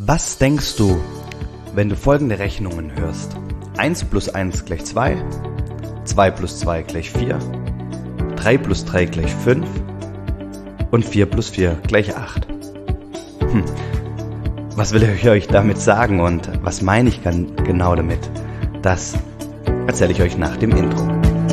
Was denkst du, wenn du folgende Rechnungen hörst? 1 plus 1 gleich 2, 2 plus 2 gleich 4, 3 plus 3 gleich 5 und 4 plus 4 gleich 8. Was will ich euch damit sagen und was meine ich genau damit? Das erzähle ich euch nach dem Intro.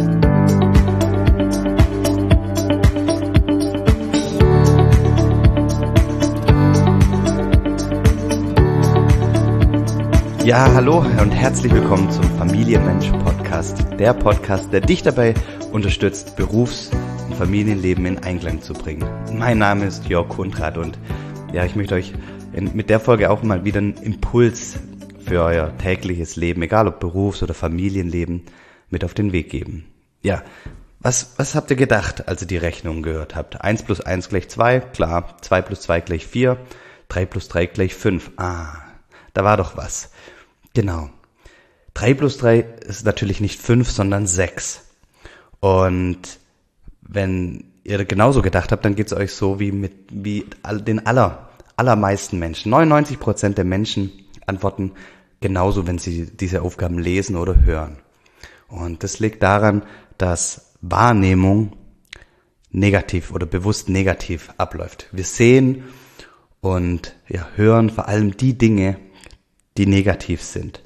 Ja, hallo und herzlich willkommen zum Familienmensch-Podcast. Der Podcast, der dich dabei unterstützt, Berufs- und Familienleben in Einklang zu bringen. Mein Name ist Jörg Kundrat und ja, ich möchte euch mit der Folge auch mal wieder einen Impuls für euer tägliches Leben, egal ob Berufs- oder Familienleben, mit auf den Weg geben. Ja, was habt ihr gedacht, als ihr die Rechnung gehört habt? 1 plus 1 gleich 2, klar. 2 plus 2 gleich 4, 3 plus 3 gleich 5. Da war doch was. Genau. 3 plus 3 ist natürlich nicht 5, sondern 6. Und wenn ihr genauso gedacht habt, dann geht's euch so wie den allermeisten Menschen. 99% der Menschen antworten genauso, wenn sie diese Aufgaben lesen oder hören. Und das liegt daran, dass Wahrnehmung negativ oder bewusst negativ abläuft. Wir sehen und hören vor allem die Dinge, die negativ sind.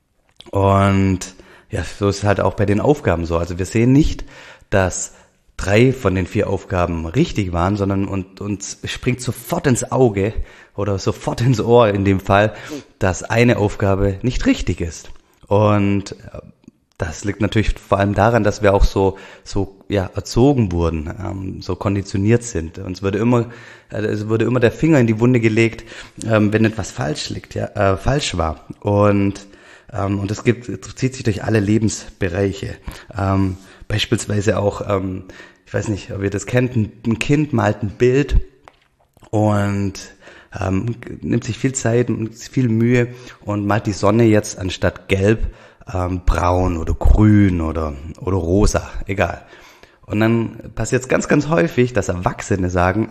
Und ja, so ist es halt auch bei den Aufgaben so. Also wir sehen nicht, dass 3 von den 4 Aufgaben richtig waren, sondern uns springt sofort ins Auge oder sofort ins Ohr in dem Fall, dass eine Aufgabe nicht richtig ist. Und das liegt natürlich vor allem daran, dass wir auch so erzogen wurden, so konditioniert sind. Uns wurde immer der Finger in die Wunde gelegt, wenn etwas falsch war. Und das zieht sich durch alle Lebensbereiche. Beispielsweise auch, ich weiß nicht, ob ihr das kennt, ein Kind malt ein Bild und nimmt sich viel Zeit und viel Mühe und malt die Sonne jetzt anstatt gelb braun oder grün oder rosa, egal. Und dann passiert es ganz, ganz häufig, dass Erwachsene sagen,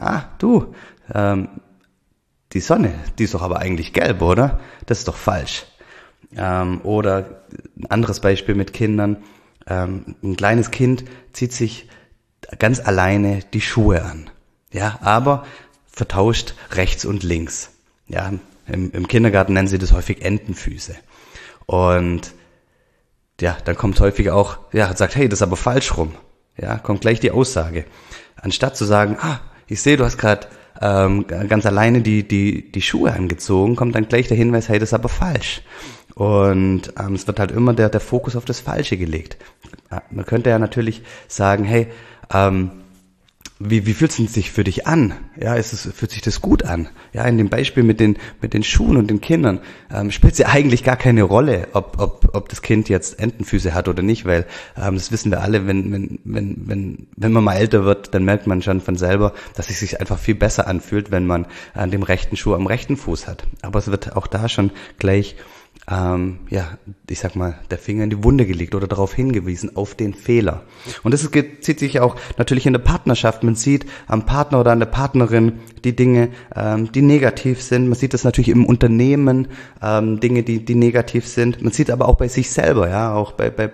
die Sonne, die ist doch aber eigentlich gelb, oder? Das ist doch falsch. Oder ein anderes Beispiel mit Kindern, ein kleines Kind zieht sich ganz alleine die Schuhe an, ja, aber vertauscht rechts und links. Ja, im Kindergarten nennen sie das häufig Entenfüße. Und ja, dann kommt häufig auch, sagt, hey, das ist aber falsch rum. Ja, kommt gleich die Aussage. Anstatt zu sagen, ich sehe, du hast gerade ganz alleine die Schuhe angezogen, kommt dann gleich der Hinweis, hey, das ist aber falsch. Und es wird halt immer der Fokus auf das Falsche gelegt. Man könnte ja natürlich sagen, hey, wie fühlt es sich für dich an? Ja, fühlt sich das gut an? Ja, in dem Beispiel mit den Schuhen und den Kindern spielt es ja eigentlich gar keine Rolle, ob das Kind jetzt Entenfüße hat oder nicht, weil das wissen wir alle, wenn man mal älter wird, dann merkt man schon von selber, dass es sich einfach viel besser anfühlt, wenn man an dem rechten Schuh am rechten Fuß hat. Aber es wird auch da schon gleich ich sag mal, der Finger in die Wunde gelegt oder darauf hingewiesen, auf den Fehler. Und das zieht sich auch natürlich in der Partnerschaft. Man sieht am Partner oder an der Partnerin die Dinge, die negativ sind. Man sieht das natürlich im Unternehmen, Dinge, die negativ sind. Man sieht aber auch bei sich selber, ja, auch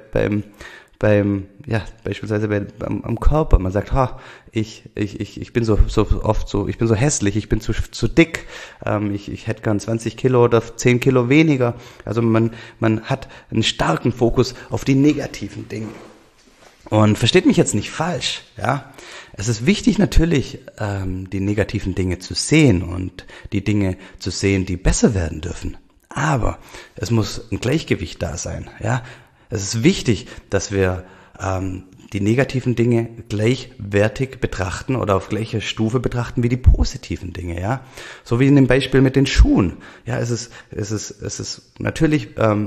beispielsweise am Körper. Man sagt, ich bin so oft so, ich bin so hässlich, ich bin zu dick, ich hätte gern 20 Kilo oder 10 Kilo weniger. Also man hat einen starken Fokus auf die negativen Dinge. Und versteht mich jetzt nicht falsch, ja. Es ist wichtig natürlich, die negativen Dinge zu sehen und die Dinge zu sehen, die besser werden dürfen. Aber es muss ein Gleichgewicht da sein, ja. Es ist wichtig, dass wir die negativen Dinge gleichwertig betrachten oder auf gleicher Stufe betrachten wie die positiven Dinge, ja. So wie in dem Beispiel mit den Schuhen. Ja, es ist natürlich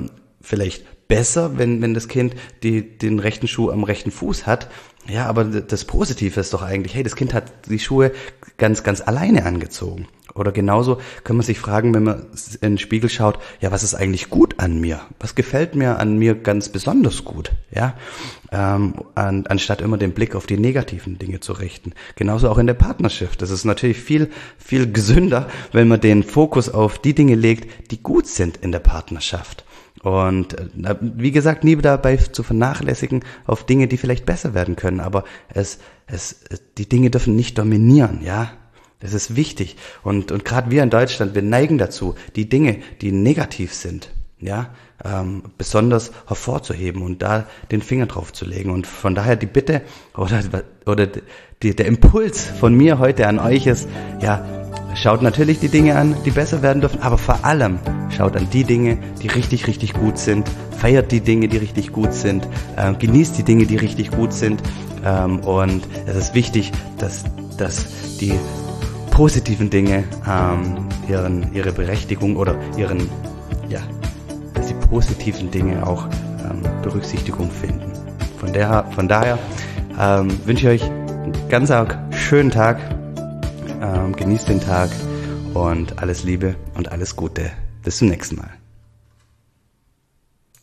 vielleicht besser, wenn das Kind den rechten Schuh am rechten Fuß hat. Ja, aber das Positive ist doch eigentlich, hey, das Kind hat die Schuhe ganz, ganz alleine angezogen. Oder genauso kann man sich fragen, wenn man in den Spiegel schaut, ja, was ist eigentlich gut an mir? Was gefällt mir an mir ganz besonders gut? Ja, anstatt immer den Blick auf die negativen Dinge zu richten. Genauso auch in der Partnerschaft. Das ist natürlich viel, viel gesünder, wenn man den Fokus auf die Dinge legt, die gut sind in der Partnerschaft. Und wie gesagt, nie dabei zu vernachlässigen auf Dinge, die vielleicht besser werden können. Aber die Dinge dürfen nicht dominieren, ja. Das ist wichtig. Und gerade wir in Deutschland, wir neigen dazu, die Dinge, die negativ sind, ja, besonders hervorzuheben und da den Finger drauf zu legen. Und von daher die Bitte oder der Impuls von mir heute an euch ist, ja, schaut natürlich die Dinge an, die besser werden dürfen, aber vor allem schaut an die Dinge, die richtig, richtig gut sind, feiert die Dinge, die richtig gut sind, genießt die Dinge, die richtig gut sind, und es ist wichtig, dass die positiven Dinge ihre Berechtigung oder dass die positiven Dinge auch Berücksichtigung finden. Von daher wünsche ich euch einen ganz schönen Tag, genießt den Tag und alles Liebe und alles Gute. Bis zum nächsten Mal.